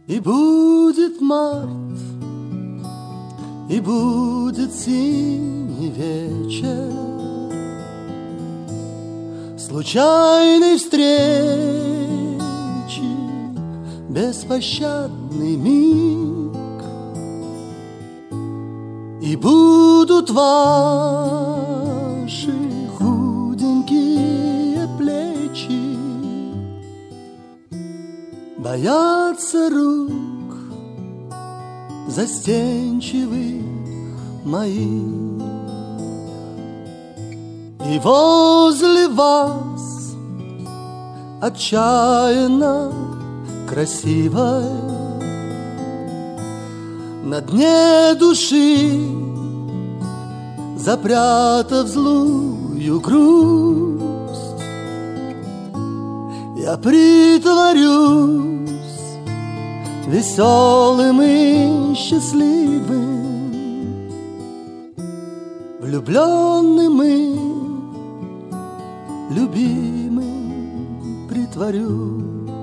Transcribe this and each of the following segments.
И будет март, и будет синий вечер, случайной встречи, беспощадный миг. И будут ваши худенькие плечи бояться рук застенчивых моих. И возле вас отчаянно красивой на дне души, запрятав злую грусть, я притворюсь веселым и счастливым, влюбленным и любимым притворюсь.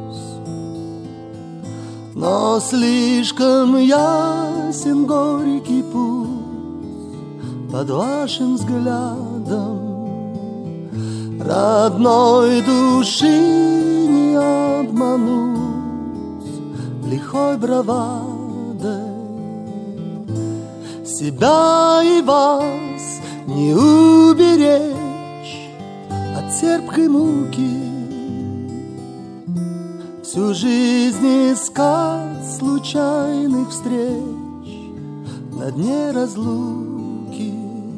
Но слишком ясен горький путь под вашим взглядом, родной души не обмануть лихой бравадой. Себя и вас не уберечь от терпкой муки, всю жизнь искать случайных встреч на дне разлуки.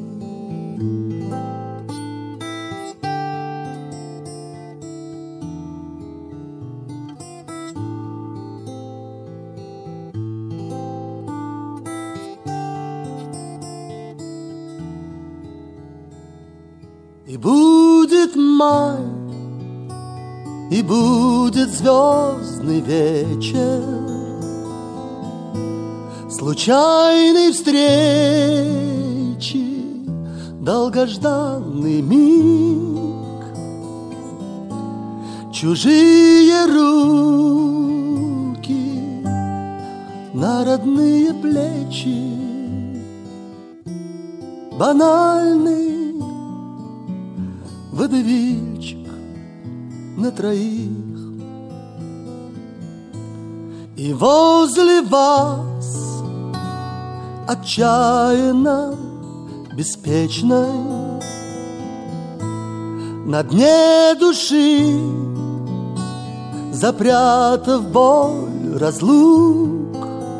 И будет май, и будет звездный вечер, случайной встречи, долгожданный миг. Чужие руки на родные плечи, банальный водевильчик на троих. И возле вас отчаянно беспечной на дне души, запрятав боль разлук,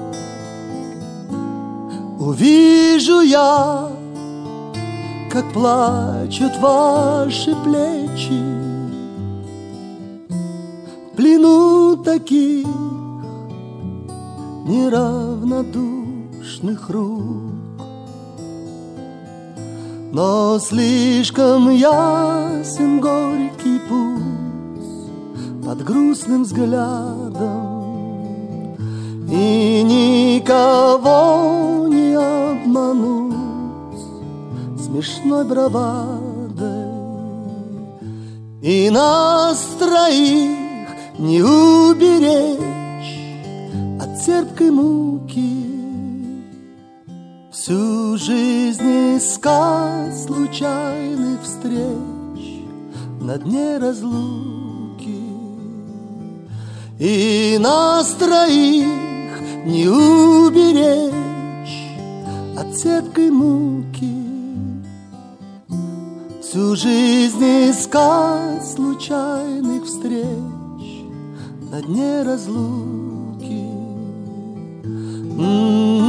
увижу я, как плачут ваши плечи в плену таких неравнодушных рук. Но слишком ясен горький путь под грустным взглядом, и никого не обмануть смешной бравадой. И нас троих не уберечь от терпкой муки, всю жизнь искать случайных встреч на дне разлуки. И нас троих не уберечь от терпкой муки, всю жизнь искать случайных встреч на дне разлуки.